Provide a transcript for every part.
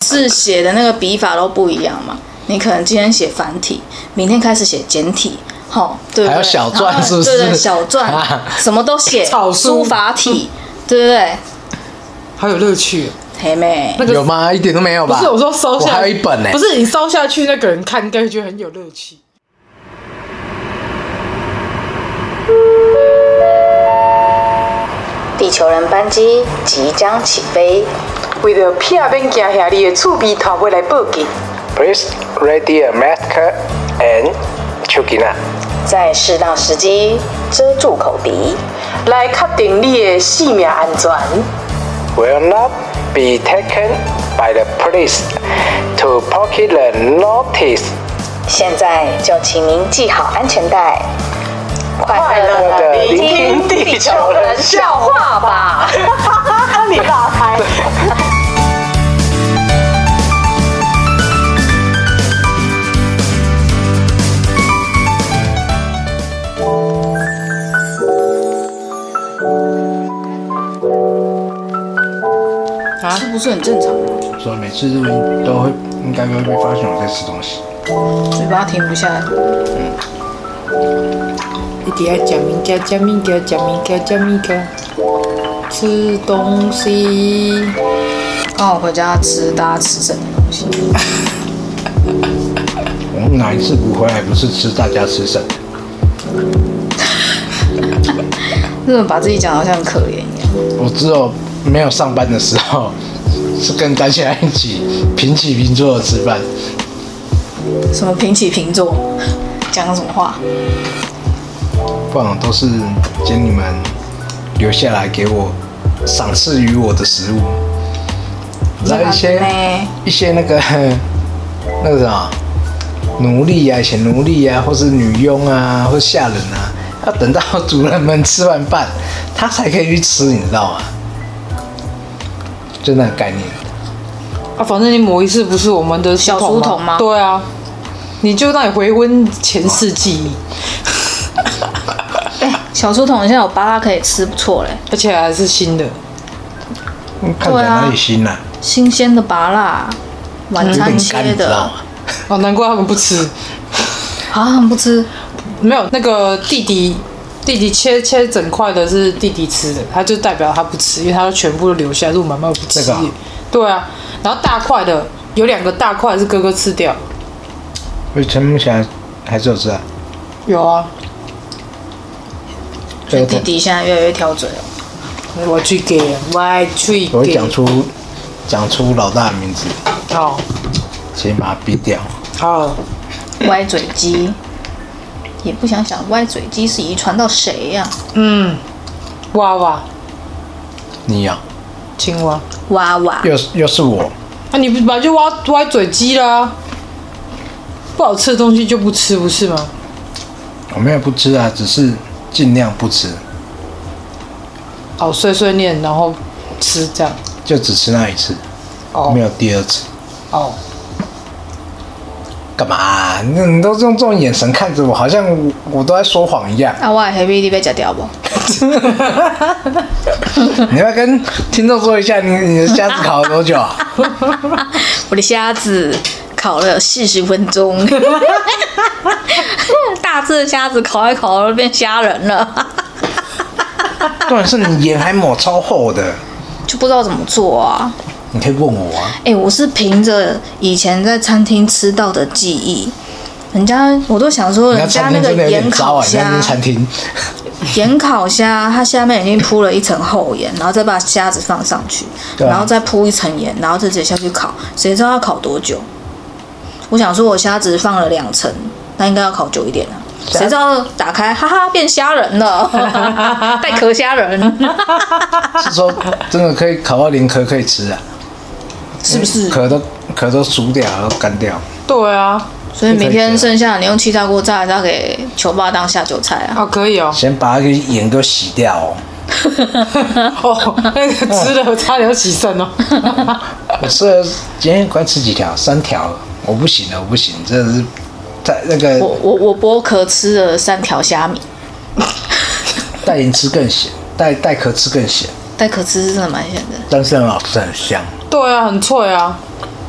字写的那个笔法都不一样嘛。你可能今天写繁体，明天开始写简体，对不对？还有小篆是不是？ 对，小篆什么都写，书法体，对不对？ 好有乐趣。 黑妹， 有吗？一点都没有吧？ 不是，我说烧下， 我还有一本呢。 不是你烧下去，那个人看应该觉得很有乐趣。 地球人班机即将起飞， 为了避免惊吓你的厝边头尾来报警。 Please ready a mask and chukina。 在适当时机遮住口鼻， 来确定你的性命安全。 Will not be taken by the police to pocket the notice。 现在就请您系好安全带，快乐的聆听地球人笑话吧。 你打开。 这不是很正常吗？ 所以每次录音都会应该会被发现我在吃东西， 嘴巴停不下来。 一直要讲物件，讲物件，讲物件，讲物件，吃东西。 刚好回家吃大家吃剩的东西。 我哪一次不回来不是吃大家吃剩？ 怎么把自己讲得好像很可怜一样？ 我只有没有上班的时候，是跟大家一起平起平坐的吃饭。 什么平起平坐？讲什么话？ 不然都是捡你们留下来给我赏赐于我的食物，然后一些那个什么奴隶啊，以前奴隶啊，或是女佣啊，或是下人啊，要等到主人们吃完饭，他才可以去吃，你知道吗？就那个概念。 啊，反正你某一次不是我们的小书童吗？ 对啊，你就让你回温前世记忆。 小书童现在有芭乐可以吃，不错嘞， 而且还是新的。 看起来哪里新啊？ 新鲜的芭乐，晚餐切的。 哦，难怪他们不吃。 啊，他们不吃？ 没有，那个弟弟切整块的是弟弟吃的，他就代表他不吃，因为他都全部都留下来，陆妈妈不吃。这个对啊，然后大块的有2个大块是哥哥吃掉。 所以陈木霞还是有吃啊？ 有啊。 所以弟弟现在越来越挑嘴了。 我去给，我去给。 我会讲出老大的名字。 好。 先把它毙掉。 好。 歪嘴鸡，也不想想歪嘴鸡是遗传到谁呀？ 娃娃。 你养。 青蛙。 娃娃。 又是我。 啊，你本来就歪嘴鸡啦。不好吃的东西就不吃，不是吗？ 我没有不吃啊，只是尽量不吃。 哦，碎碎念，然后吃这样。 就只吃那一次，没有第二次。 哦。 干嘛啊？你都用这种眼神看着我，好像我都在说谎一样。 啊，我的黑皮你被吃掉不？ 你要跟听众说一下，你的虾子烤了多久啊？ 我的虾子烤了40分钟。大只的虾子烤一烤都变虾仁了。 重点是你盐还抹超厚的， 就不知道怎么做啊。 你可以问我啊。 我是凭着以前在餐厅吃到的记忆，我都想说，人家那个盐烤虾，盐烤虾，它下面已经铺了一层厚盐，然后再把虾子放上去，然后再铺一层盐，然后再直接下去烤，谁知道要烤多久？我想说，我虾子放了2层，那应该要烤久一点啊。谁知道打开，哈哈，变虾仁了，带壳虾仁。 是说真的可以烤到连壳可以吃啊？ 是不是？ 壳都熟掉，都干掉。 对啊， 所以明天剩下你用气炸锅炸，再给球爸当下酒菜啊。 可以哦。 先把那个盐给洗掉哦。 那个吃了差点要洗肾哦。 我吃了今天快吃几条？3条，我不行，真的是在那个。 我剥壳吃了3条虾米。 带盐吃更咸，带壳吃更咸。 带壳吃是真的蛮咸的， 但是很好吃，很香。 对啊，很脆啊。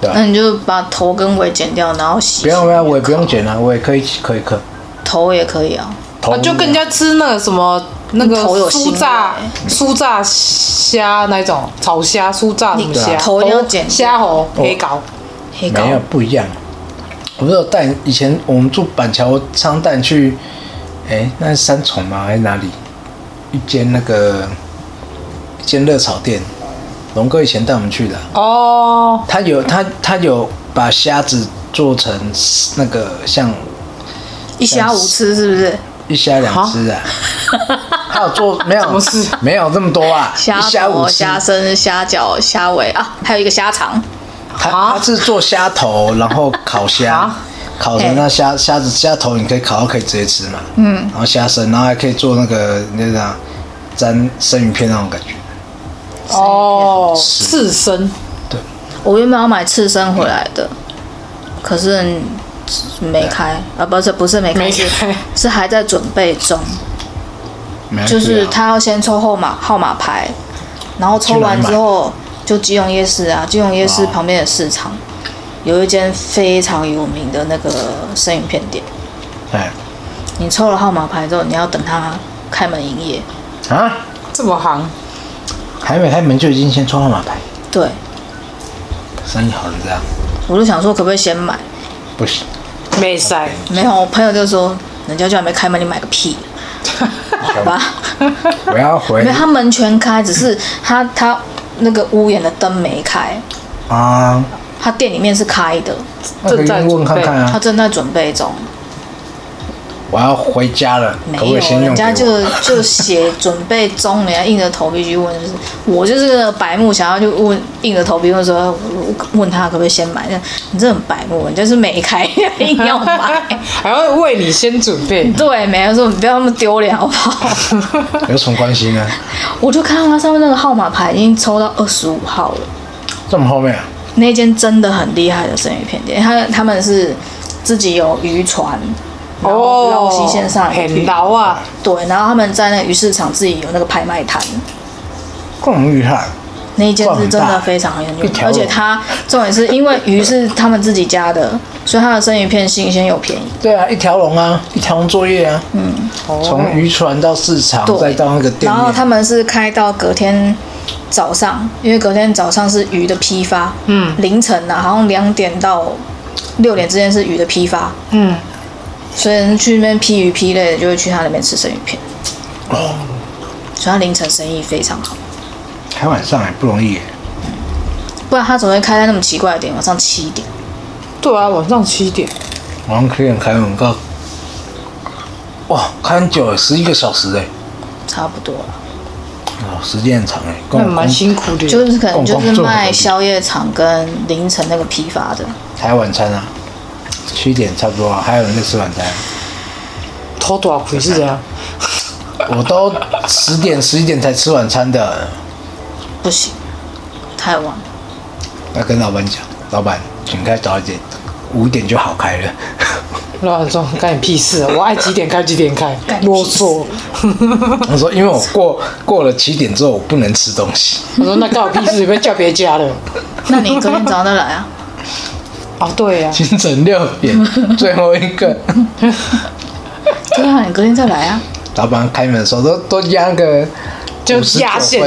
那你就把头跟尾剪掉，然后洗。 不用，我也不用剪啊，我也可以嗑。 头也可以啊。 就跟人家吃那个什么那个酥炸虾那种炒虾酥炸什么虾， 头要剪虾喉黑膏。 没有不一样。我不是有带以前我们住板桥，我常带你去，那是三重吗？还是哪里？一间热炒店，龙哥以前带我们去的。 哦。 他有把虾子做成那个像一虾五吃，是不是？ 一虾两吃啊？他有做没有这么多啊？ 虾头、虾身、虾脚、虾尾啊，还有一个虾肠。 他是做虾头，然后烤虾，烤成那虾头，你可以烤到可以直接吃嘛。然后虾身，然后还可以做那个沾生鱼片那种感觉。 哦，刺身。 对。 我原本要买刺身回来的，可是没开啊，不是没开，是还在准备中。就是他要先抽号码牌，然后抽完之后。就基隆夜市啊，基隆夜市旁边的市场有一间非常有名的那个生鱼片店。你抽了号码牌之后，你要等他开门营业啊？ 这么行？ 还没开门就已经先抽号码牌？ 对， 生意好了这样。 我就想说，可不可以先买？ 不行， 没塞。 没有，我朋友就说，人家就还没开门，你买个屁！好吧。 我要回。 没有，他门全开，只是他那个屋檐的灯没开啊， 他店里面是开的， 正在问看看啊， 他正在准备中。 我要回家了， 没有，人家就写准备中，人家硬着头皮去问，就是我就是个白目，想要就问硬着头皮问说，问他可不可以先买？你这很白目，你就是没开硬要买， 还要为你先准备。 对，没有说你不要那么丢脸好不好？ 有什么关系呢？ 我就看到他上面那个号码牌已经抽到25号了， 这么后面啊？ 那间真的很厉害的生鱼片店，他们是自己有渔船。绕溪线上很牢啊！ 对，然后他们在那个鱼市场自己有那个拍卖摊， 更厉害。 那一间是真的非常很有名，而且它重点是因为鱼是他们自己家的，所以它的生鱼片新鲜又便宜。 对啊，一条龙作业啊。从渔船到市场，再到那个店面。 然后他们是开到隔天早上，因为隔天早上是鱼的批发。凌晨啊，好像2点到6点之间是鱼的批发。所以人去那边批鱼批类的，就会去他那边吃生鱼片。所以他凌晨生意非常好。 开晚上也不容易耶。 不然他怎么会开在那么奇怪的点？晚上7点。 对啊，晚上7点。 晚上7点开门告。哇，开很久11个小时哎。 差不多了。 时间很长哎。 那蛮辛苦的。 就是可能就是卖宵夜场跟凌晨那个批发的。 开晚餐啊。7点差不多啊，还有人在吃晚餐。 偷多少亏是这样？ 我都10点11点才吃晚餐的。 不行，太晚。 要跟老板讲，老板请开早一点，5点就好开了。 老板说干你屁事啊！我爱几点开几点开，啰嗦。 我说因为我过了7点之后我不能吃东西。 我说那干我屁事，不要叫别家了。 那你隔天早上再来啊。 哦，对呀， 清晨6点最后一个。 对啊，你隔天再来啊。 老板开门的时候都压个， 就压线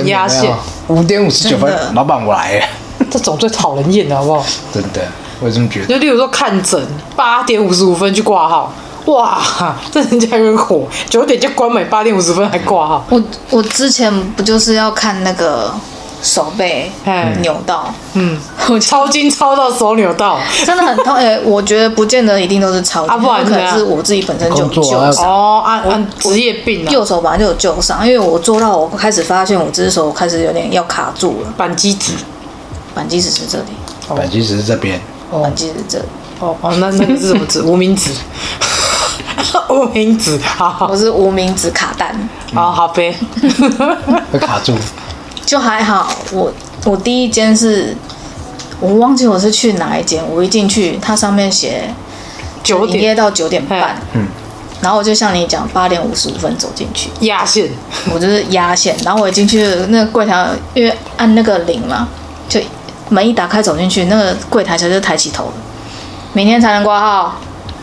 5点59分，老板我来了。 这种最讨人厌的好不好？ 真的，我这么觉得。 就例如说看诊，8点55分去挂号，哇，这人家有点火，9点就关门，8点50分还挂号。 我之前不就是要看那个。手背扭到， 我超筋超到手扭到， 真的很痛。我觉得不见得一定都是超筋， 不然可能是我自己本身就有旧伤。 按职业病啊。 右手本来就有旧伤，因为我做到我开始发现我这只手开始有点要卡住了。 扳机指是这里， 扳机指是这边， 扳机指这里。 那个是什么指？无名指。无名指，好， 我是无名指卡蛋。 好呗， 会卡住。 就还好，我第一间是，我忘记我是去哪一间。我一进去，它上面写 9点营业到9点半，然后我就像你讲8点55分走进去， 压线， 我就是压线。然后我一进去，那个柜台因为按那个铃嘛，就门一打开走进去，那个柜台小姐就抬起头了，明天才能挂号。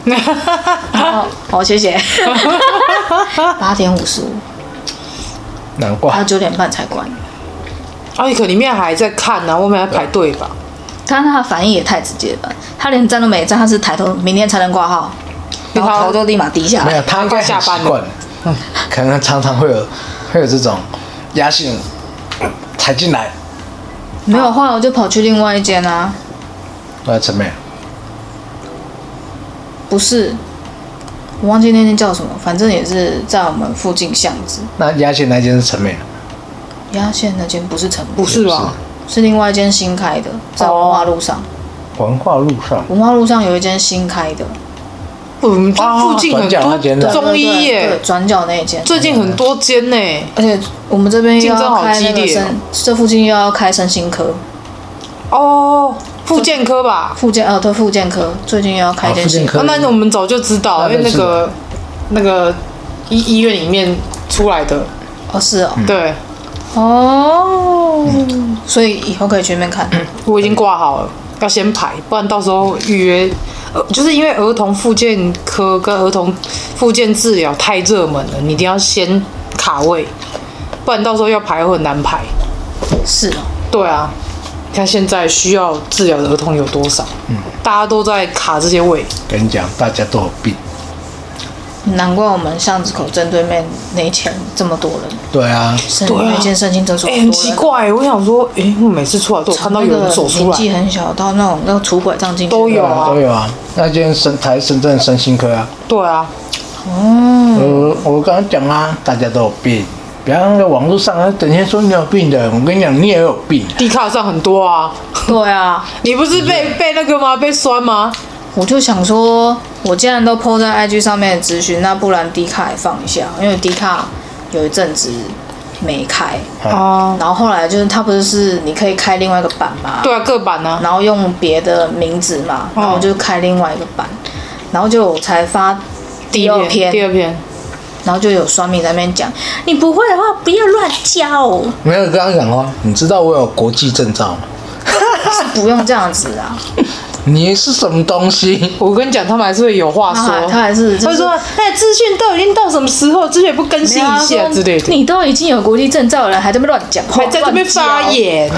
好，谢谢。8:55， 难怪。 他9点半才关。 你可里面还在看呢，外面还排队吧？ 他的反应也太直接了，他连站都没站，他是抬头，明天才能挂号，然后头就立马低下来。 没有，他应该很习惯，可能常常会有这种压线抬进来。 没有，后来我就跑去另外一间啊。 陈美。 不是，我忘记那间叫什么，反正也是在我们附近巷子。 那压线那间是陈美。 压线那间不是陈美， 不是吧？ 是另外一间新开的，在文化路上。 文化路上有一间新开的。 我们这附近很多中医耶， 对，转角那一间， 最近很多间呢。 而且我们这边竞争好激烈， 这附近又要开身心科。 复健科吧， 对，复健科最近又要开一间新科。 那我们早就知道，因为那个医院里面出来的。 是哦。 对。 所以以后可以去那边看。 我已经挂好了，要先排，不然到时候预约。就是因为儿童复健科跟儿童复健治疗太热门了，你一定要先卡位，不然到时候要排会很难排。 是哦。 对啊，你看现在需要治疗的儿童有多少？大家都在卡这些位。 跟你讲，大家都有病。 难怪我们巷子口正对面那一间这么多人。 对啊， 那间身心诊所很奇怪，我想说，我每次出来都有看到有人走出来， 年纪很小到那种要拄拐杖进去都有啊， 那间深圳身心科啊。 对啊。 我刚刚讲啊，大家都有病，不要在网络上整天说你有病的，我跟你讲，你也有病。 D 卡上很多啊。 对啊， 你不是被那个吗？被酸吗？ 我就想说，我既然都 po 在 IG 上面的资讯，那不然 D 卡也放一下，因为 D 卡有一阵子没开然后后来就是它不是你可以开另外一个版嘛？ 对啊，各版啊， 然后用别的名字嘛，然后就开另外一个版，然后就我才发第二篇，然后就有酸民在那边讲，你不会的话不要乱教。 没有，刚刚讲话，你知道我有国际证照吗？ 是不用这样子啊。 你是什么东西？ 我跟你讲，他们还是会有话说。 他还是他说：“资讯都已经到什么时候？资讯也不更新一下之类的。 你都已经有国际证照了，还在那边乱讲话， 还在这边发言，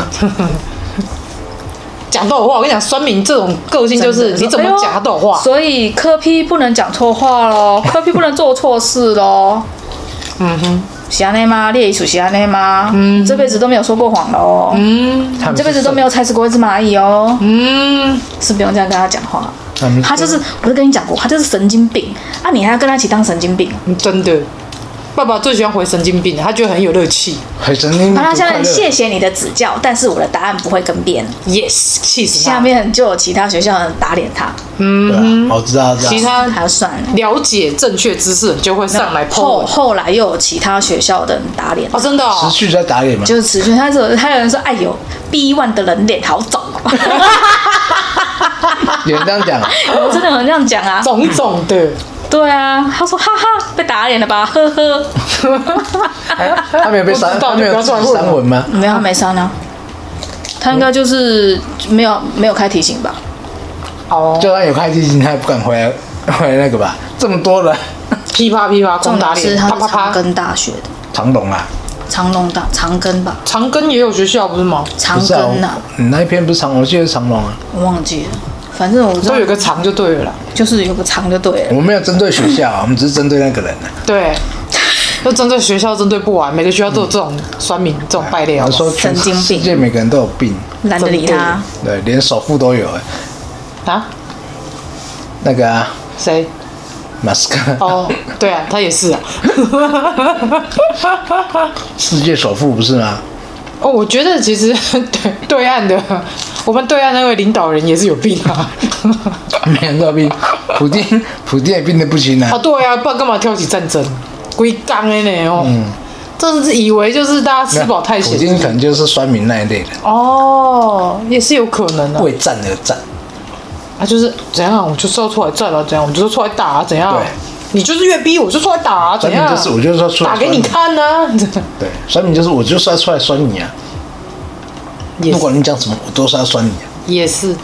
讲都有话。我跟你讲，酸民这种个性就是你怎么讲他都有话。 所以科批不能讲错话咯，科批不能做错事咯。是这样吗？列艺术是这样吗？这辈子都没有说过谎喽。你这辈子都没有踩死过一只蚂蚁哦。是不用这样跟他讲话。他就是，我就跟你讲过，他就是神经病啊！你还要跟他一起当神经病？ 真的，爸爸最喜欢回神经病，他觉得很有乐趣。 回神经病。 他现在谢谢你的指教，但是我的答案不会更变。 Yes， 气死他。 下面就有其他学校的人打脸他。 我知道。 其他还要算了解正确知识就会上来破。 后来又有其他学校的人打脸。 真的。 持续在打脸吗？ 就是持续，他有人说，哎呦 ，B1 的人脸好肿哦。 有人这样讲？ 我真的有人这样讲啊， 肿肿的。 对啊，他说哈哈，被打脸了吧，呵呵。 他没有被删，他没有删文吗？ 没有，他没删啊。他应该就是没有开提醒吧？ 就算有开提醒，他也不敢回来那个吧？这么多人， 噼啪噼啪， 重点是他是长庚大学的。 长隆啊。 长庚吧。 长庚也有学校不是吗？ 长庚啊。 你那一篇不是长隆，我记得是长隆啊。 我忘记了。反正我知道都有个长就对了啦， 就是有个长就对了。 我们没有针对学校，我们只是针对那个人啊。 对，就针对学校针对不完，每个学校都有这种酸民、这种败类。 我说神经病， 世界每个人都有病， 懒得理他。 对，连首富都有啊？ 那个啊？ 谁？ 马斯克。 对啊，他也是啊。 世界首富不是吗？ 我觉得其实对岸的我们对岸那位领导人也是有病啊。 每人都有病，普丁也病得不行啊。 对啊，不然干嘛挑起战争？龟缸的呢哦。真是以为就是大家吃饱太闲。 普丁可能就是酸民那一类的。 也是有可能的。 为战而战。 就是怎样，我就是要出来战啊，怎样，我就是出来打啊，怎样。对。你就是越逼我就出来打啊，怎样？ 我就是说出来打给你看啊。 对，酸民就是我就是要出来酸你啊。 不管你讲什么，我都是要酸你。 也是，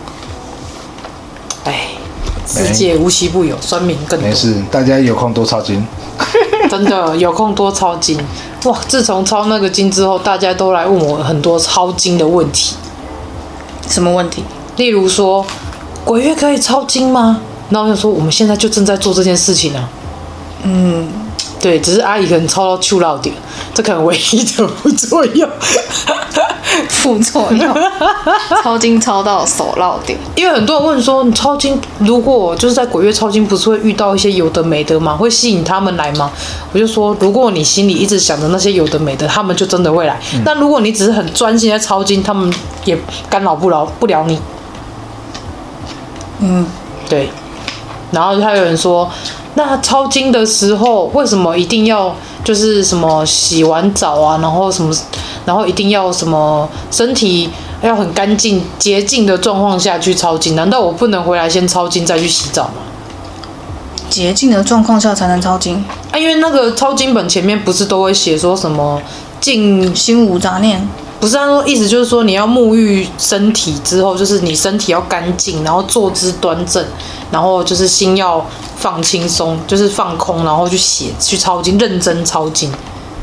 哎，世界无奇不有，酸民更多。 没事，大家有空多抄经。 真的有空多抄经。哇！自从抄那个经之后，大家都来问我很多抄经的问题。 什么问题？ 例如说，鬼月可以抄经吗？然后我就说，我们现在就正在做这件事情啊。对，只是阿姨可能抄到手落掉，这可能唯一的副作用。 副作用，抄经抄到手落掉。 因为很多人问说，你抄经如果就是在鬼月抄经，不是会遇到一些有的没的吗？会吸引他们来吗？我就说，如果你心里一直想着那些有的没的，他们就真的会来。但如果你只是很专心在抄经，他们也干扰不了你。对。然后还有人说，那抄经的时候为什么一定要就是什么洗完澡啊，然后什么，然后一定要什么身体要很干净洁净的状况下去抄经？难道我不能回来先抄经再去洗澡吗？ 洁净的状况下才能抄经啊，因为那个抄经本前面不是都会写说什么净心无杂念。 不是，他说意思就是说你要沐浴身体之后，就是你身体要干净，然后坐姿端正，然后就是心要放轻松，就是放空，然后去抄经，认真抄经。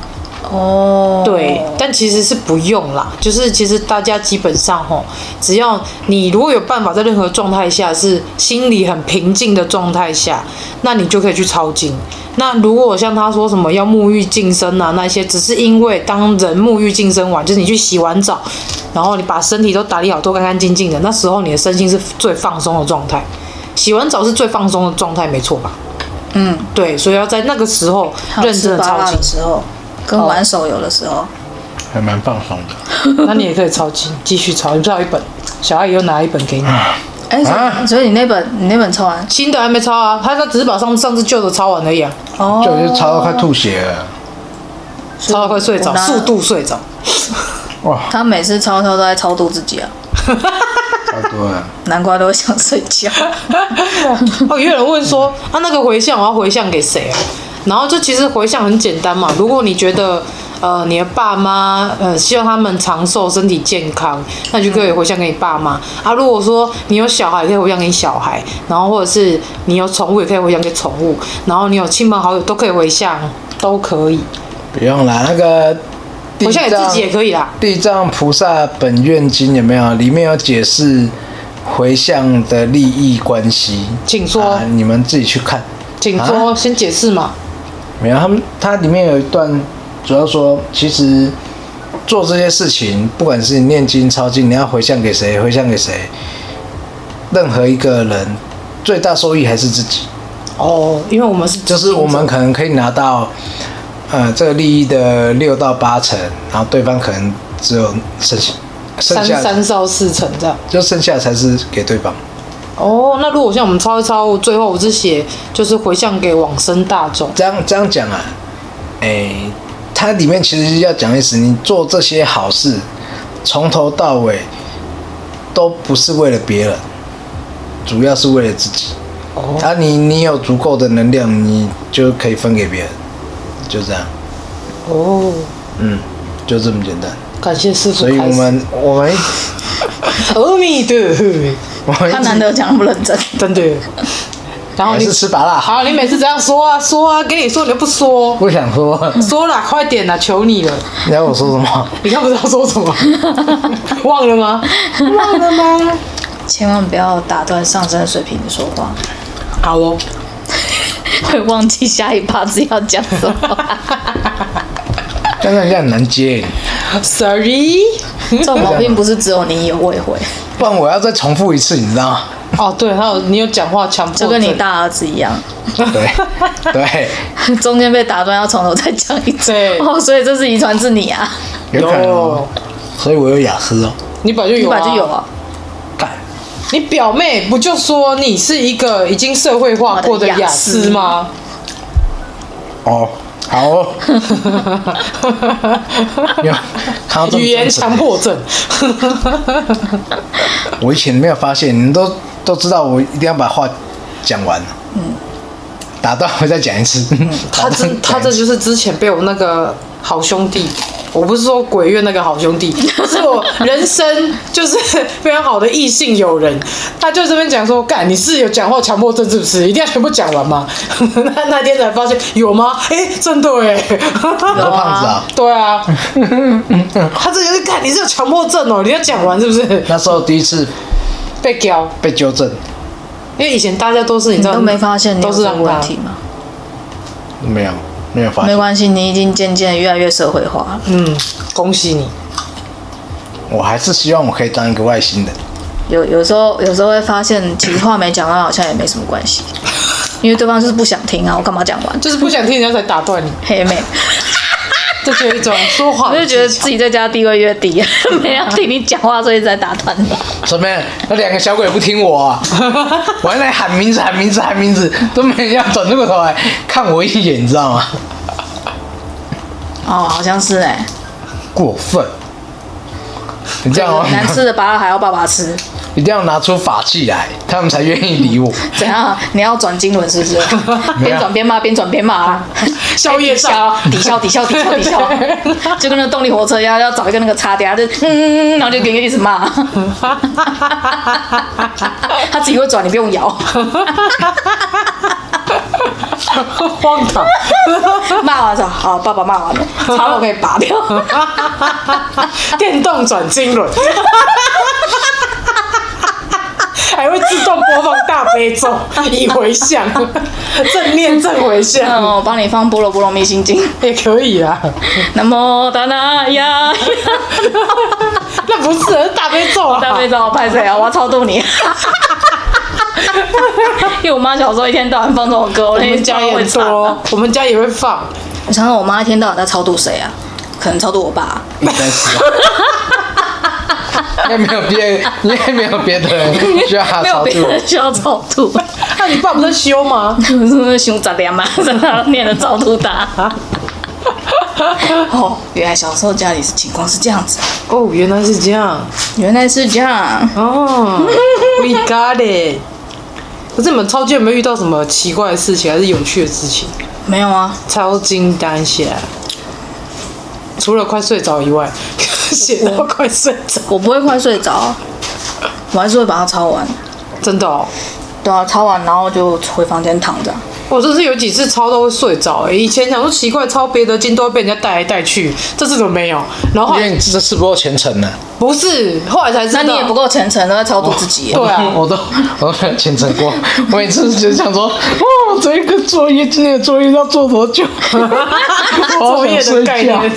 对，但其实是不用啦，就是其实大家基本上只要你如果有办法在任何状态下是心里很平静的状态下，那你就可以去抄经。那如果像他说什么要沐浴净身啊，那些只是因为当人沐浴净身完，就是你去洗完澡，然后你把身体都打理好，都干干净净的，那时候你的身心是最放松的状态。洗完澡是最放松的状态，没错吧？对，所以要在那个时候认真的抄经的时候。跟玩手游的时候， 还蛮放松的。 那你也可以抄经，继续抄。你不知道一本，小阿姨又拿一本给你。 所以你那本抄完， 新的还没抄啊？他只是把上次旧的抄完而已啊。 就抄到快吐血了， 抄到快睡着，速度睡着。 哇！ 他每次抄都在超度自己啊。 差不多啊。 难怪都会想睡觉。 也有人问说，那个回向我要回向给谁啊？然后就其实回向很简单嘛，如果你觉得你的爸妈希望他们长寿身体健康，那你就可以回向给你爸妈啊。如果说你有小孩，可以回向给你小孩，然后或者是你有宠物，也可以回向给宠物，然后你有亲朋好友都可以回向，都可以。 不用啦，那个回向给自己也可以啦。 地藏菩萨本愿经有没有？里面有解释回向的利益关系， 请说。 你们自己去看。 请说，先解释嘛。 没有，它里面有一段，主要说，其实做这些事情，不管是你念经、抄经，你要回向给谁，回向给谁，任何一个人，最大收益还是自己。 因为我们是就是我们可能可以拿到，这个利益的6到8成，然后对方可能只有剩下 3到4成这样， 就剩下才是给对方。 那如果像我们抄一抄，最后我是写就是回向给往生大众。 这样讲啊，它里面其实要讲意思，你做这些好事，从头到尾都不是为了别人，主要是为了自己。你有足够的能量，你就可以分给别人，就这样。就这么简单。 感谢师父。 所以我们阿弥陀佛。 他难得讲那么认真， 真的。然后你是吃拔辣。 好，你每次这样说啊，跟你说你就不说。 不想说。 说啦，快点啦，求你了。 你要我说什么？ 你刚不知道说什么？忘了吗？ 千万不要打断上升水平的说话。 好哦。 会忘记下一趴子要讲什么。 但是人家很难接。 Sorry。 这种毛病不是只有你有，我也会。 不然我要再重复一次，你知道吗？ 对，你有讲话强迫症， 就跟你大儿子一样。 对。 中间被打断，要从头再讲一次。所以这是遗传自你啊。 有可能。所以我有雅思哦。 你本来就有啊。 干。 你表妹不就说你是一个已经社会化过的雅思吗？ 好哦。 语言强迫症。 我以前没有发现，你们都知道我一定要把话讲完。打断我再讲一次。 他这就是之前被我那个好兄弟我不是说鬼月那个好兄弟，是我人生就是非常好的异性友人，他就这边讲说，干你是有讲话强迫症是不是？一定要全部讲完吗？那天才发现有吗？真的哎， 有胖子啊？ 对啊，他这个是干你是有强迫症哦，你要讲完是不是？ 那时候第一次被纠正， 因为以前大家都是你知道都没发现你有这个问题吗？ 没有发现， 没关系，你已经渐渐越来越社会化了。 恭喜你。 我还是希望我可以当一个外星人。 有时候会发现，其实话没讲完好像也没什么关系，因为对方就是不想听啊，我干嘛讲完？ 就是不想听人家才打断你， 黑妹。 就觉得一种说话， 我就觉得自己在家地位越低，没人听你讲话，所以才打断你。 什么？那2个小鬼不听我啊！我还在喊名字，都没人要转过头来看我一眼，你知道吗？ 哦，好像是过分！你这样哦， 难吃的拔了还要爸爸吃， 一定要拿出法器来，他们才愿意理我。 怎样？你要转经轮是不是？边转边骂，边转边骂， 宵夜上抵消，就跟那个动力火车一样，要找一个那个叉点，就然后就给你一直骂。他自己会转，你不用摇。 荒唐！ 骂完之后，好，爸爸骂完了，叉我可以拔掉。 电动转经轮。还会自动播放大悲咒以回向，正念正回向。 我帮你放《般若波罗蜜心经》 也可以啦。 南无大那呀， 那不是大悲咒啊！ 大悲咒，拍谁啊？我要超度你。因为我妈小时候一天到晚放这首歌， 我们家也会多，我们家也会放。 我想想，我妈一天到晚在超度谁啊？可能超度我爸。 应该是。应该没有别的人需要他超度， 没有别人需要超度。 那你爸不在修吗？ 修杂念嘛，在那念了超度他。哦，原来小时候家里情况是这样子。 哦，原来是这样。哦，We got it。可是你们超级有没有遇到什么奇怪的事情，还是有趣的事情？ 没有啊， 超惊单下，除了快睡着以外，写到快睡着。 我不会快睡着，我还是会把它抄完。 真的哦？ 对啊，抄完然后就回房间躺着。 我真是有几次抄都会睡着以前想说奇怪，抄别的经都会被人家带来带去，这次怎么没有？然后因为你这次不够虔诚呢。 不是，后来才知道。 那你也不够虔诚，都在超度自己。 对啊， 我都没有虔诚过。我每次就想说，这个作业今天的作业要做多久？ 作业的概念。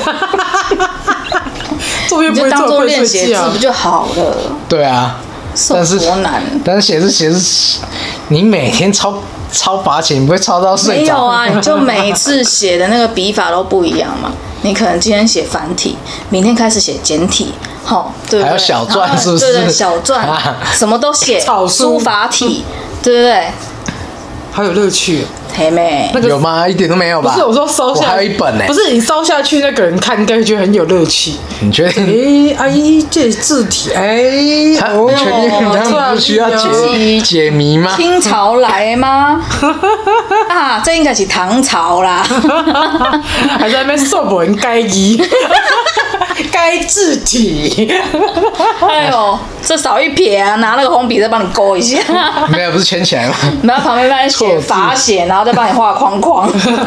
作业不会就当做练写字不就好了？ 对啊， 但是多难。 但是写字，你每天抄罚钱，你不会抄到睡着？ 没有啊，你就每一次写的那个笔法都不一样嘛。你可能今天写繁体，明天开始写简体，对不对？ 还有小篆是不是？ 对，小篆，什么都写，书法体，对不对？ 好有乐趣。 黑妹， 有吗？一点都没有吧？ 不是，我说烧下， 我还有一本呢。 不是你烧下去，那个人看应该觉得很有乐趣。 你确定？ 这字体， 你确定他们不需要解谜吗？ 清朝来吗？啊，这应该是唐朝啦。 还在那边说不人该字，该字体。 哎呦，这少一撇啊！拿那个红笔再帮你勾一下。 没有，不是圈起来吗？ 然后旁边帮你写罚写，然后再帮你画框框。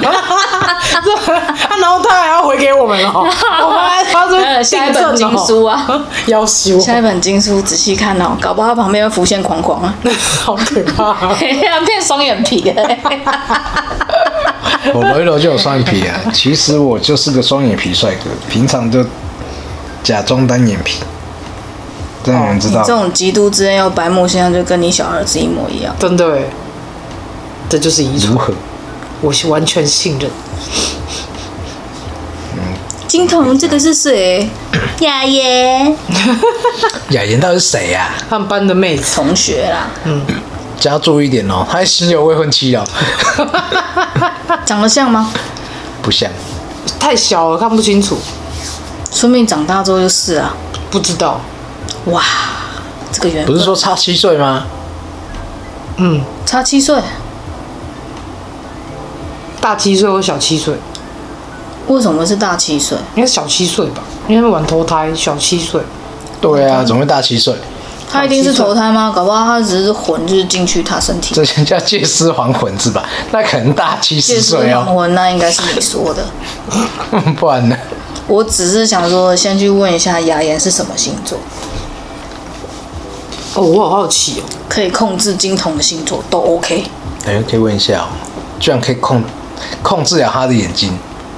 然后他还要回给我们哦。他说下一本经书啊， 要修。 下一本经书仔细看哦，搞不好旁边会浮现框框啊。 好可怕！ 变双眼皮了。 我回头就有双眼皮啊！其实我就是个双眼皮帅哥，平常就假装单眼皮。这样你们知道？ 你这种极度之恋又白目现象，就跟你小儿子一模一样。 真的这就是遗传。 如何？ 我完全信任。 金童，这个是谁？雅妍。 雅妍到底是谁呀？ 他们班的妹子同学啦。 只要注意一点哦，他心有未婚妻哦。 长得像吗？ 不像。 太小了，看不清楚。 说明长大之后就是啊。 不知道。 哇，这个缘分。 不是说差7岁吗？ 差7岁。 大7岁或小7岁。 为什么是大7岁？ 应该小7岁吧，因为他们晚投胎，小7岁。 对啊，怎么会大7岁？ 他一定是投胎吗？搞不好他只是魂就是进去他身体。 这叫借尸还魂是吧？那可能大70岁哦。 借尸还魂那应该是你说的。 不然呢？ 我只是想说，先去问一下雅妍是什么星座。 哦，我好好奇哦。 可以控制金童的星座都 OK。 可以问一下哦，居然可以控制了他的眼睛。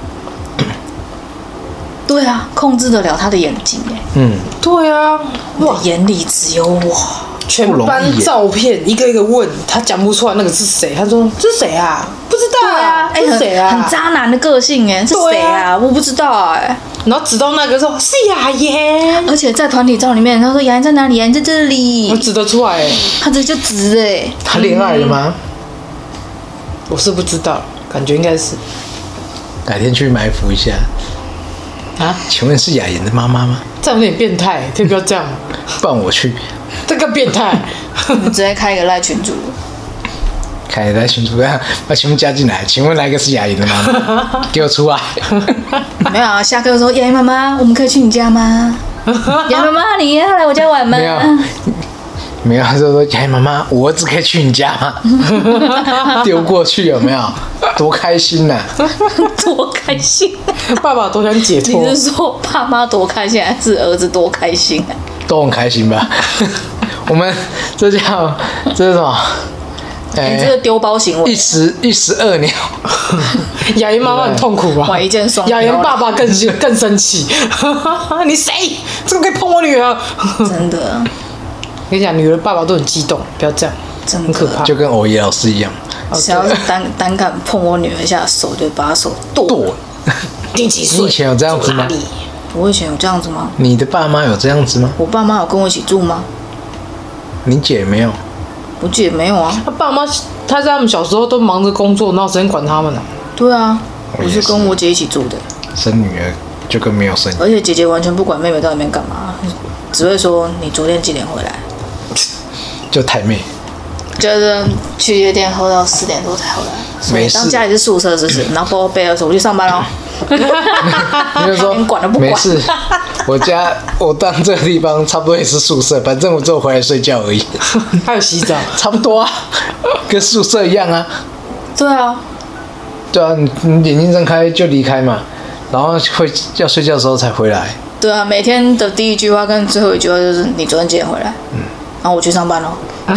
对啊，控制得了他的眼睛哎。 对啊， 哇，眼里只有我。 全班照片一个一个问他，讲不出来那个是谁。他说这是谁啊？不知道啊。这是谁啊？ 很渣男的个性哎，是谁啊？我不知道哎。 然后直到那个说是雅妍， 而且在团体照里面，他说雅妍在哪里？雅妍在这里。 我指得出来哎， 他这就指哎。 他恋爱了吗？ 我是不知道，感觉应该是。 改天去埋伏一下。 啊？ 请问是雅妍的妈妈吗？ 这样有点变态，可以不要这样。 不然我去。 这个变态， 你直接开一个赖群组。 开赖群组，把全部加进来。请问哪一个是雅妍的妈妈？给我出来。 没有啊，下课说雅妍妈妈，我们可以去你家吗？雅妍妈妈，你要来我家玩吗？ 没有，他说雅妍妈妈，我儿子可以去你家吗？丢过去有没有？多开心呐！ 多开心！ 爸爸多想解脱。 你是说爸妈多开心，还是儿子多开心啊？ 都很开心吧？我们这是什么？ 你这个丢包行为， 一石二鸟。 雅妍妈妈很痛苦吧？ 玩一箭双雕。 雅妍爸爸更生气。你谁？怎么可以碰我女儿？ 真的。 我跟你讲，女儿爸爸都很激动，不要这样，很可怕。 就跟欧耶老师一样。 只要是胆敢碰我女儿一下手，就把她手剁。 第几岁？ 你以前有这样子吗？ 我以前有这样子吗？ 你的爸妈有这样子吗？ 我爸妈有跟我一起住吗？ 你姐没有？ 我姐没有啊。 他爸妈，他在他们小时候都忙着工作，哪有时间管他们呢？ 对啊，我是跟我姐一起住的。 生女儿就跟没有生。 而且姐姐完全不管妹妹在里面干嘛，只会说你昨天几点回来。 就太妹。 就是去夜店喝到4点多才回来。 没事。 当家里是宿舍，是不是？然后包背的时候我去上班喽。 你就说管都不管。 没事，我当这个地方差不多也是宿舍，反正我只有回来睡觉而已。 还有洗澡， 差不多啊，跟宿舍一样啊。 对啊。 对啊，你眼睛睁开就离开嘛，然后会要睡觉的时候才回来。 对啊，每天的第一句话跟最后一句话就是你昨天几点回来？然后我去上班喽。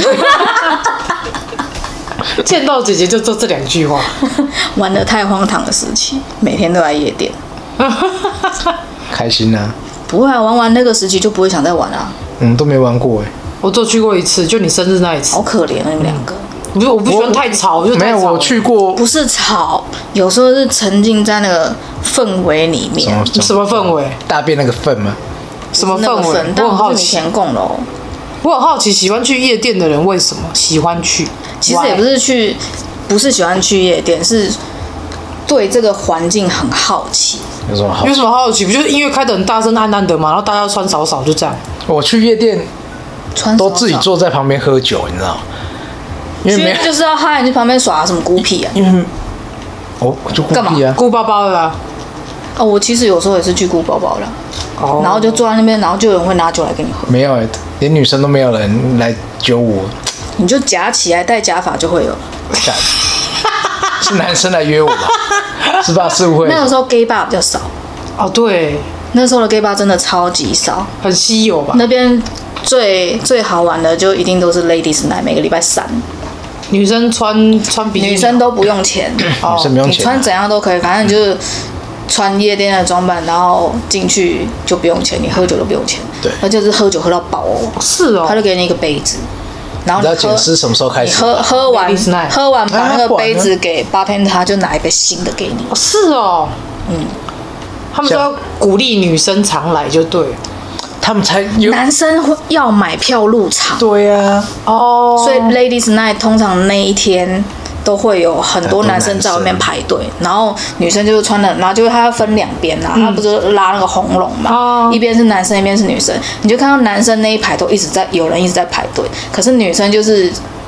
见到姐姐就做这2句话。 玩得太荒唐的时期，每天都来夜店。 开心啊！ 不会啊，玩完那个时期就不会想再玩啊。 都没玩过哎。 我只去过一次，就你生日那一次。 好可怜啊，你们2个。 我不喜欢太吵，就没有我去过。 不是吵，有时候是沉浸在那个氛围里面。 什么氛围？ 大便那个粪吗？ 什么氛围？我很好奇。我很好奇，喜欢去夜店的人为什么喜欢去？ 其实也不是喜欢去夜店，是对这个环境很好奇。 有什么好奇？不就是音乐开得很大声、暗暗的嘛，然后大家穿少少，就这样。 我去夜店，都自己坐在旁边喝酒，你知道吗？ 因为就是要嗨，你去旁边耍什么孤僻啊？ 因为就孤僻啊， 孤包包的啊。 我其实有时候也是去孤包包的。然后就坐在那边，然后就有人会拿酒来给你喝。 没有连女生都没有人来揪我。 你就夹起来戴假发就会有。 是男生来约我吧？是吧？是误会。 那个时候 gay bar 比较少。 对， 那时候的 gay bar 真的超级少， 很稀有吧？ 那边最好玩的就一定都是 Ladies Night， 每个礼拜3。 女生穿比基尼， 女生都不用钱。 女生不用钱， 你穿怎样都可以，反正你就是穿夜店的装扮，然后进去就不用钱，你喝酒都不用钱。 对， 他就是喝酒喝到饱哦。 是哦， 他就给你一个杯子，然后你知道检视什么时候开始？ 你喝完把那个杯子给 bartender， 他就拿一杯新的给你。 是哦，他们说要鼓励女生常来就对了。 他们才有男生要买票入场。 对啊， 所以 Ladies Night 通常那一天都会有很多男生在外面排队，然后女生就是穿的，然后就是他要分2边啊，他不是拉那个红龙嘛，一边是男生，一边是女生，你就看到男生那一排都有人一直在排队，可是女生就是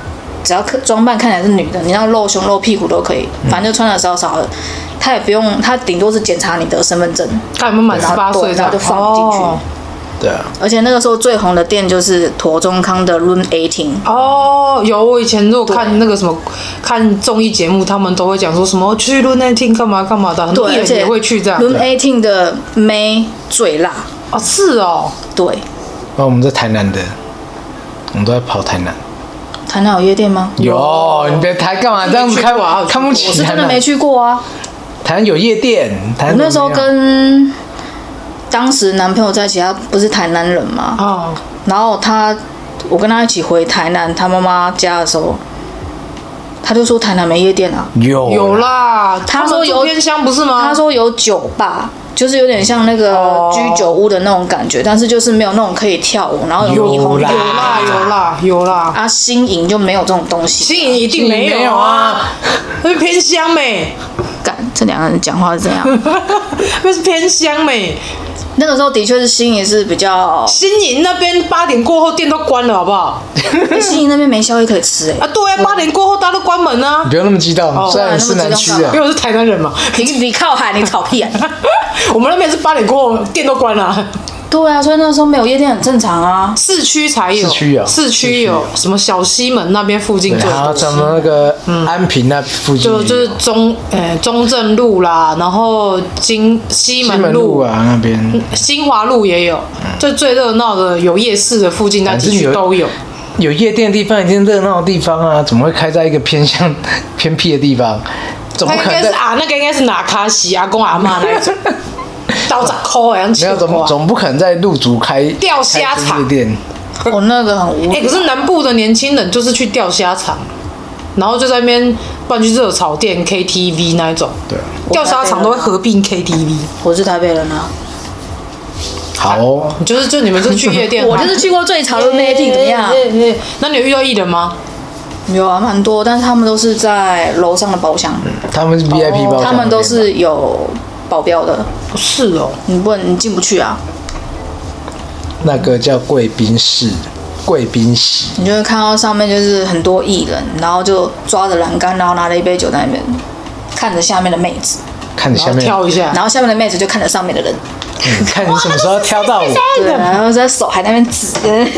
只要装扮看起来是女的，你要露胸露屁股都可以，反正就穿得少少的，他也不用，他顶多是检查你的身份证， 看有没有满18岁， 然后就放进去。 对啊， 而且那个时候最红的店就是妥中康的 Room 18。 哦，有，我以前如果看那个什么看综艺节目，他们都会讲说什么去 Room 18干嘛干嘛的，很多艺人也会去这样。 Room 18的妹最辣哦，是哦， 对。 那我们在台南的，我们都在跑台南。 台南有夜店吗？ 有，你别台干嘛这样子看不起？ 我是真的没去过啊。 台南有夜店， 我那时候跟当时男朋友在一起，他不是台南人嘛，然后我跟他一起回台南他妈妈家的时候，他就说台南没夜店啊， 有啦， 他说有偏乡不是吗？ 他说有酒吧，就是有点像那个居酒屋的那种感觉，但是就是没有那种可以跳舞，然后有霓虹灯， 有啦啊，新营就没有这种东西， 新营一定没有啊，那是偏乡美。 干，这两个人讲话是这样， 那是偏乡美。 那个时候的确是新营是比较， 新营那边8点过后店都关了，好不好？ 新营那边没宵夜可以吃啊，对啊，8点过后大家都关门啊。 你不要那么激动，虽然是南区的， 因为我是台南人嘛。 你靠海，你吵屁啊！ 我们那边是8点过后店都关了。 对啊，所以那时候没有夜店很正常啊。 市区才有，市区有什么小西门那边附近最多。 然后咱们那个安平那附近就是中正路啦，然后西门路啊那边， 新华路也有，就最热闹的有夜市的附近那几区都有。 有夜店的地方一定热闹的地方啊，怎么会开在一个偏僻的地方？怎么可能？ 那个应该是哪卡西阿公阿嬷那一种。刀子抠好像没有，总不可能在路竹开钓虾场店。 那个很无聊。 可是南部的年轻人就是去钓虾场，然后就在那边办去热炒店、KTV 那一种。 对， 钓虾场都会合并 KTV。 我是台北人啊。 好哦， 就你们是去夜店， 我就是去过最潮的那一厅，怎么样？ 那你有遇到艺人吗？ 有啊，蛮多，但是他们都是在楼上的包厢。 他们是 VIP 包厢， 他们都是有保镖的。 是哦， 你进不去啊。 那个叫贵宾室，贵宾席， 你就会看到上面就是很多艺人，然后就抓着栏杆，然后拿了一杯酒在那边看着下面的妹子， 看着下面跳一下， 然后下面的妹子就看着上面的人， 看你什么时候挑到我。 对，然后在手还在那边指，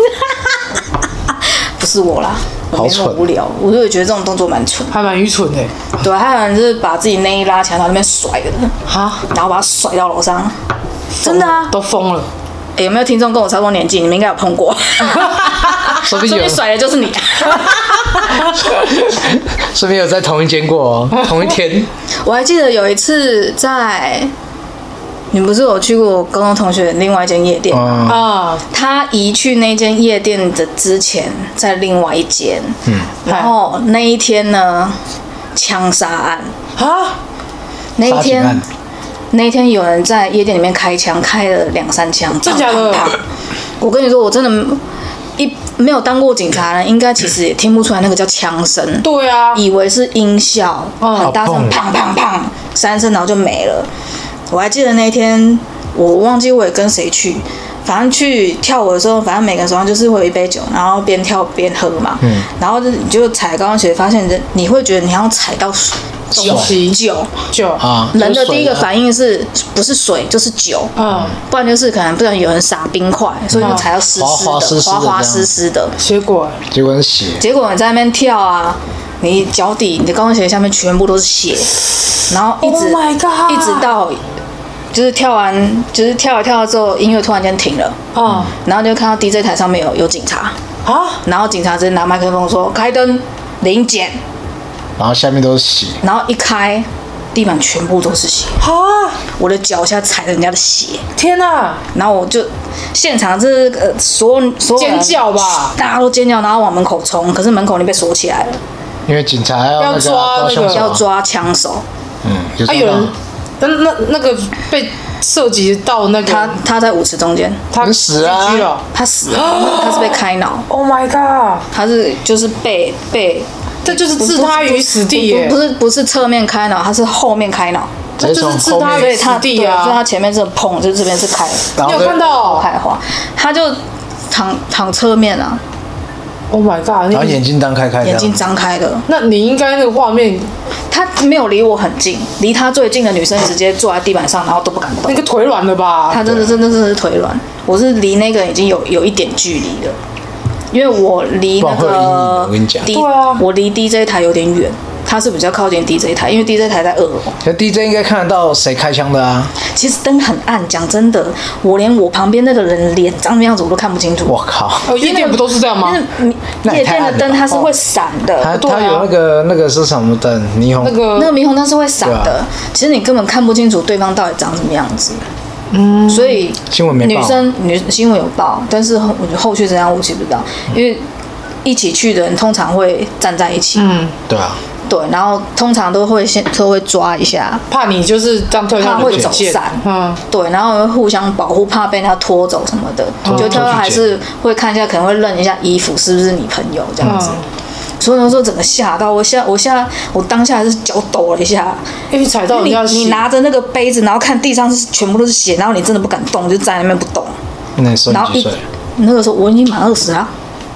不是我啦。 好蠢， 无聊，我就觉得这种动作蛮蠢， 还蛮愚蠢的。 对，还有人就是把自己内衣拉起来，然后那边甩的，然后把它甩到楼上，真的啊， 都疯了。 有没有听众跟我差不多年纪？你们应该有碰过，说不定甩的就是你。 说不定有在同一间过哦，同一天。 我还记得有一次在。你不是有去过高中同学另外一间夜店吗？他移去那间夜店的之前，在另外一间。然后那一天呢，枪杀案啊！那一天有人在夜店里面开枪，开了2-3枪。 真假的？ 我跟你说，我真的没有当过警察的，应该其实也听不出来那个叫枪声。 对啊， 以为是音效，很大声，砰砰砰3声，然后就没了。我还记得那天，我忘记我也跟谁去，反正去跳舞的时候，反正每个人手上就是会有一杯酒，然后边跳边喝嘛。然后你就踩高跟鞋，发现你会觉得你好像踩到酒啊。 人的第一个反应是不是水就是酒，不然就是可能不然有人撒冰块，所以就踩到湿湿的、滑湿湿的。 结果是血。 结果你在那边跳啊，你脚底、你的高跟鞋下面全部都是血，然后一直到。就是跳完，就是跳一跳之后，音乐突然间停了，然后就看到 DJ 台上面有警察然后警察直接拿麦克风说开灯临检， 然后下面都是血， 然后一开，地板全部都是血我的脚下踩着人家的血， 天哪！ 然后我就现场所有尖叫吧， 大家都尖叫，然后往门口冲，可是门口已经被锁起来了， 因为警察要抓枪手， 有人。那个被涉及到那个他在舞池中间， 他死啊！ 他死了，他是被开脑。 Oh my god！ 他就是被， 这就是置他于死地耶！ 不是侧面开脑，他是后面开脑， 这就是置他于死地啊！ 所以他前面是砰，就这边是开， 你有看到开花，他就躺侧面啊。 Oh my god！ 然后眼睛张开， 眼睛张开的。 那你应该那个画面， 他没有离我很近，离他最近的女生直接坐在地板上，然后都不敢动。 那个腿软了吧？ 他真的是腿软。我是离那个已经有一点距离了，因为我离那个我跟你讲， 对啊， 我离 DJ 台有点远。他是比较靠近 DJ 台，因为 DJ 台在2楼。 可 DJ 应该看得到谁开枪的啊？ 其实灯很暗，讲真的，我连我旁边那个人脸长什么样子我都看不清楚。 我靠！ 夜店不都是这样吗？ 夜店的灯它是会闪的， 它有那个是什么灯？霓虹。 那个霓虹它是会闪的，其实你根本看不清楚对方到底长什么样子。所以新闻没报， 新闻有报，但是后续怎样我其实不知道，因为一起去的人通常会站在一起。 对啊。 对，然后通常都会抓一下， 怕你就是这样跳下会走散。对，然后会互相保护，怕被他拖走什么的。就跳还是会看一下，可能会认一下衣服是不是你朋友这样子。所以那时候整个吓到我当下还是脚抖了一下， 因为踩到人家血。 你拿着那个杯子，然后看地上是全部都是血，然后你真的不敢动，就站在那边不动。 那时候你几岁？ 那个时候我已经满20啊。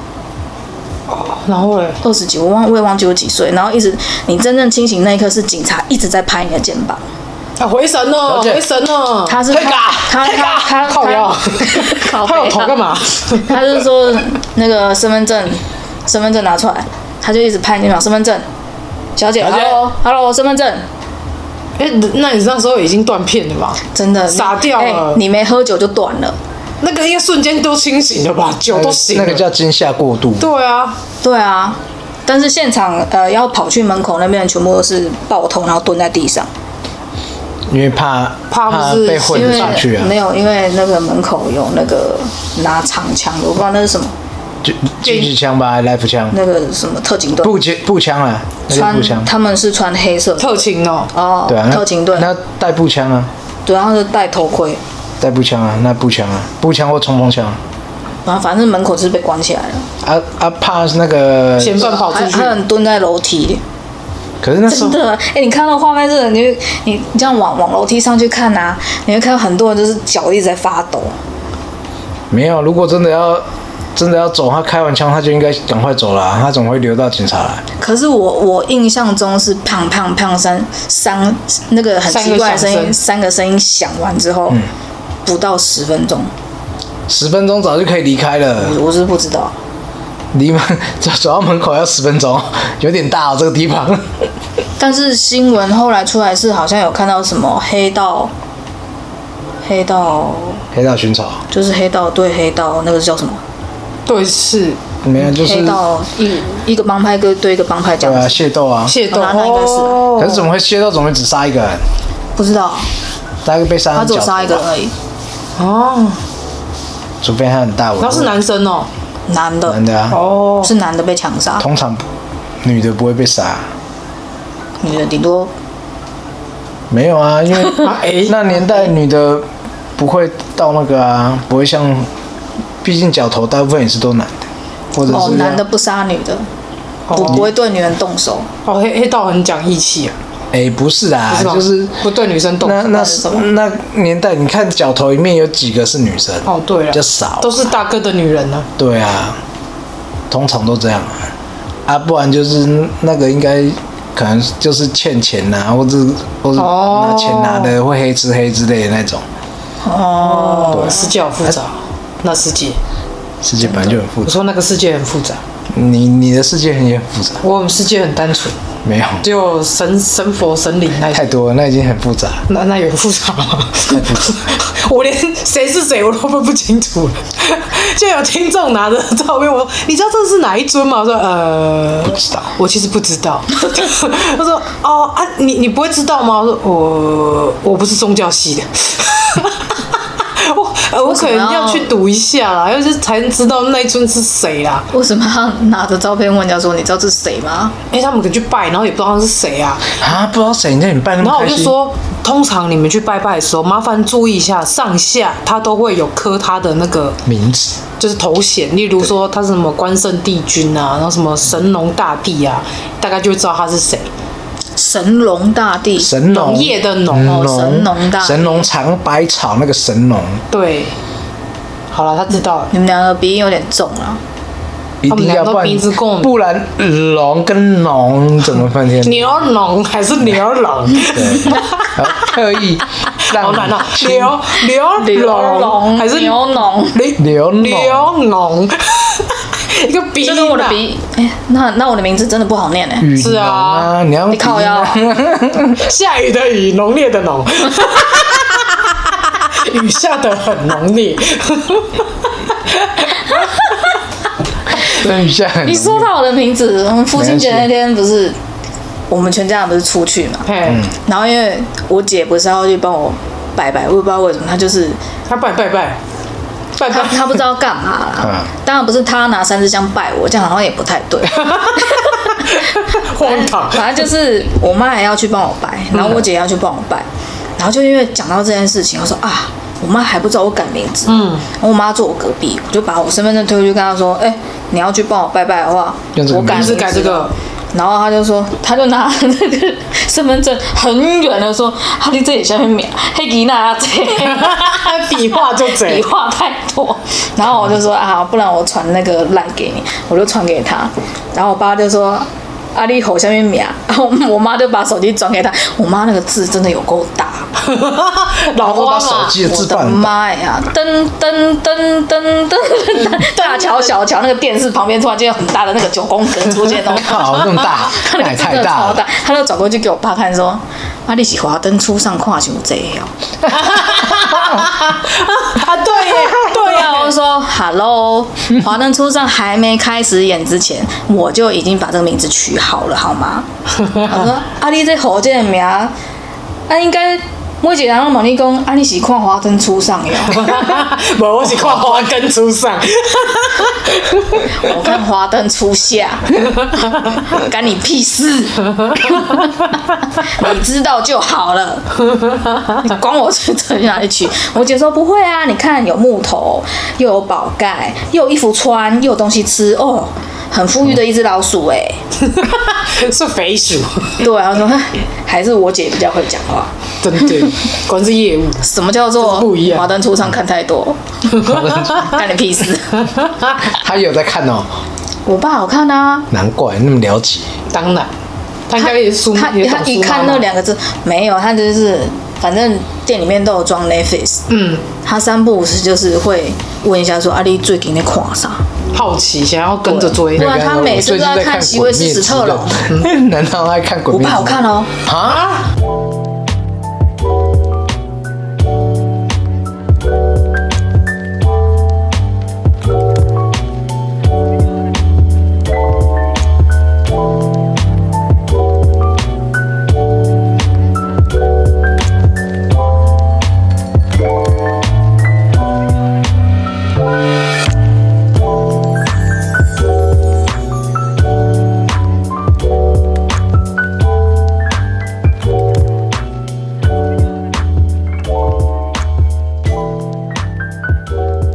然后嘞 ，20几，我也忘记我几岁。然后一直，你真正清醒那一刻是警察一直在拍你的肩膀。 回神了，回神了。 他靠腰，他有头干嘛？ 他就是说那个身份证拿出来，他就一直拍你身份证，小姐 ，hello， 身份证。 那你那时候已经断片了吧？ 真的傻掉了。 你没喝酒就断了。 那个应该瞬间都清醒了吧？酒都醒了。 那个叫惊吓过度。 对啊，但是现场要跑去门口那边全部都是爆头，然后蹲在地上， 因为怕被混上去啊。 没有，因为那个门口有那个拿长枪的，我不知道那是什么。 狙击枪吧，来福枪。 那个什么特警队。 步枪啊， 他们是穿黑色特勤哦。 对啊， 特勤队。 那带步枪啊。 对，然后就戴头盔。 带步枪啊，那步枪啊，步枪或冲锋枪。 反正门口就是被关起来了。 怕那个嫌犯跑出去， 他很蹲在楼梯。 可是那时候真的，你看到画面是，你这样往楼梯上去看啊，你会看到很多人就是脚一直在发抖。 没有，如果真的要走，他开完枪他就应该赶快走了，他怎么会留到警察来？ 可是我印象中是砰砰砰三那个很奇怪的声音，3个声音响完之后，不到10分钟。 10分钟早就可以离开了。 我是不知道。 走到门口要10分钟，有点大这个地方。 但是新闻后来出来是好像有看到什么黑道寻仇， 就是黑道对黑道那个叫什么？ 对是。 没有，就是黑道一个帮派对一个帮派这样子。 对啊，械斗啊。 械斗， 那应该是。 可是怎么会械斗？怎么会只杀一个人？ 不知道。 大概被杀。 他只有杀一个人而已。 除非他很大。 然后是男生哦。 男的啊。 是男的被枪杀。 通常女的不会被杀。 女的顶多。 没有啊，因为那年代女的不会到那个啊，不会像，毕竟角头大部分也是都男的，或者是男的不杀女的，不会对女人动手。 黑道很讲义气啊。 不是啊，就是不对女生动手。 那年代，你看角头里面有几个是女生？ 对了， 比较少， 都是大哥的女人呢。 对啊，通常都这样啊，不然就是那个应该可能就是欠钱呐，或者拿钱拿的会黑吃黑之类的那种。 对，世界好复杂，那世界本来就很复杂。 我说那个世界很复杂。 你的世界也很复杂。 我们世界很单纯。 没有， 只有神佛神灵那太多了，那已经很复杂。 那有复杂吗？太复杂，我连谁是谁我都分不清楚了。就有听众拿着照片，我说：“你知道这是哪一尊吗？”我说：“ 不知道。” 我其实不知道。他说：“你不会知道吗？”我说：“我不是宗教系的。”我可能要去赌一下啦，要是才能知道那一尊是谁啦。 为什么要拿着照片问人家说你知道这是谁吗？ 他们可能去拜，然后也不知道他是谁啊。 不知道谁，你拜那么开心。 然后我就说，通常你们去拜拜的时候，麻烦注意一下，上下他都会有刻他的那个名字， 就是头衔。例如说他是什么关圣帝君啊，然后什么神农大帝啊，大概就会知道他是谁。 神农大帝， 农业的农神农大帝， 神农尝百草那个神农。 对，好了，他知道了。 你们两个鼻音有点重啊。 一定要，不然龙跟龙怎么分天？ 牛龙还是牛龙？ 对，特意让好难啊！牛龙还是牛龙？ 牛龙，一个鼻音啊。 这跟我的鼻，那我的名字真的不好念哎。 是啊， 你靠腰。 下雨的雨，浓烈的浓。雨下得很浓烈。 你说到我的名字，我们父亲节那天不是我们全家人不是出去嘛？然后因为我姐不是要去帮我拜拜，我也不知道为什么，她就是她拜， 她不知道干嘛啦。当然不是她拿3支香拜我，这样好像也不太对。 荒唐。 反正就是我妈也要去帮我拜，然后我姐也要去帮我拜，然后就因为讲到这件事情，我说啊。我妈还不知道我改名字，然后我妈坐我隔壁，我就把我身份证推过去跟她说：“你要去帮我拜拜的话，我改名字改这个。” 然后她就说，她就拿那个身份证很远的说：“你这里下面名，黑吉娜这， 笔画就这， 笔画太多。”然后我就说：“啊，不然我传那个赖给你。”我就传给她，然后我爸就说。你口下面名，我妈就把手机转给他。我妈那个字真的有够大， 老花嘛， 我的妈呀！噔噔噔噔噔，大桥小桥那个电视旁边突然间有很大的那个9宫格出现那种， 靠，那么大，那也太大了。 他就转过去给我爸看说：“你是华灯初上看伤这哦。”对呀，我说 Hello， 华灯初上还没开始演之前，我就已经把这个名字取好了，好吗？我说你这好这个名，应该每一个人拢问你讲，你是看华灯初上哟？ 无，我是看华灯初上。 我看华灯初夏，干你屁事！你知道就好了，你管我去哪里取？我姐说不会啊，你看有木头，又有宝盖，又有衣服穿，又有东西吃，很富裕的一只老鼠是肥鼠。 对啊，我说还是我姐比较会讲话。 真的，光是业务。 什么叫做华灯初上看太多？干你屁事！ 他有在看哦。 我爸好看啊。 难怪那么了解。 当然，他应该也是书，他一看那2个字，没有，他就是反正店里面都有装 Netflix。他3不5时就是会问一下说：“你最近在看啥？” 好奇，想要跟着追。 对啊，他每次都在看《席维斯史特龙》。 难道他在看《鬼灭》？ 我爸好看哦。 啊？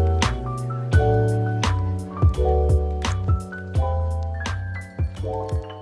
我